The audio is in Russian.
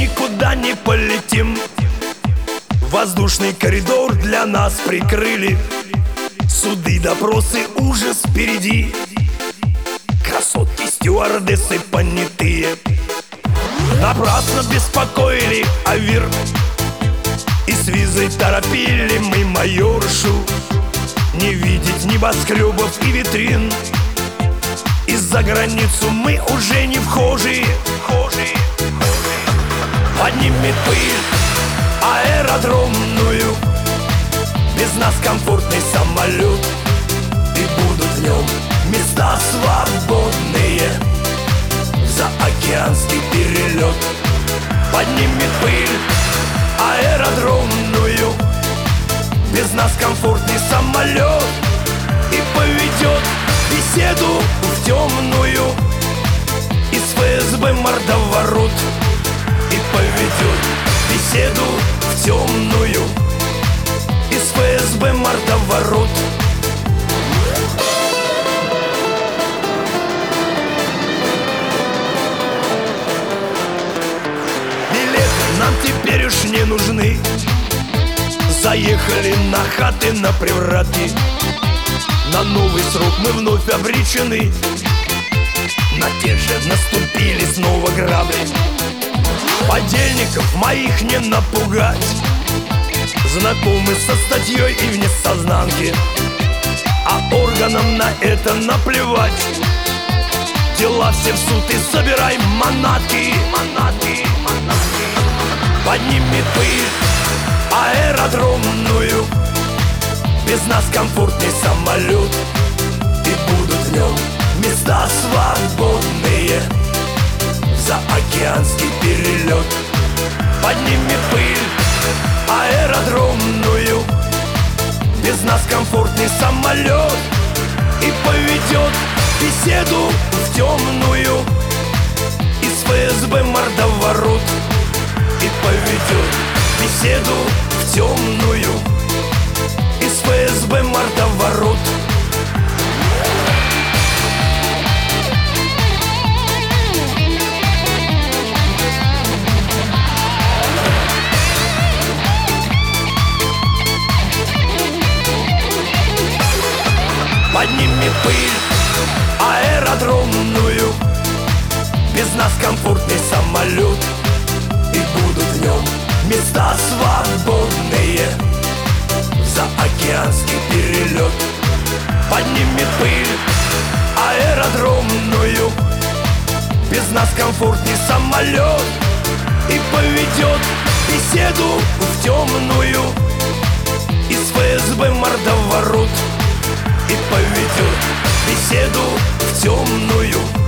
никуда не полетим. Воздушный коридор для нас прикрыли. Суды, допросы, ужас впереди. Красотки, стюардессы понятые напрасно беспокоили Авир. И с визой торопили мы майоршу. Не видеть небоскребов и витрин. И за границу мы уже не вхожие. Поднимет пыль аэродромную. Без нас комфортный самолет. И будут в нем места свободные. Заокеанский перелет. Поднимет пыль аэродромную. Без нас комфортный самолет. И поведет беседу в темную. Из ФСБ мордоворот. И поведет беседу в темную. Из ФСБ мордоворот. Билеты нам теперь уж не нужны. Заехали на хаты, на привратки. На новый срок мы вновь обречены. На те же наступили снова грабли. Подельников моих не напугать. Знакомы со статьей и вне сознанки. А органам на это наплевать. Дела все в суд и собирай манатки. Подними пыль аэродромную. Без нас комфортный самолет. И будут в нем места свободные. Заокеанский перелет. Подними пыль аэродромную. Без нас комфортный самолет. И поведет беседу в темную. Из ФСБ мордоворот. И поведет беседу в темную. Из ФСБ мордоворот. Подними пыль аэродромную. Без нас комфортный самолет. И будут в нем места свободные. Заокеанский перелет. Подними пыль аэродромную. Без нас комфортный самолет. И поведет беседу в темную. Из ФСБ мордоворот. И поведет беседу в темную.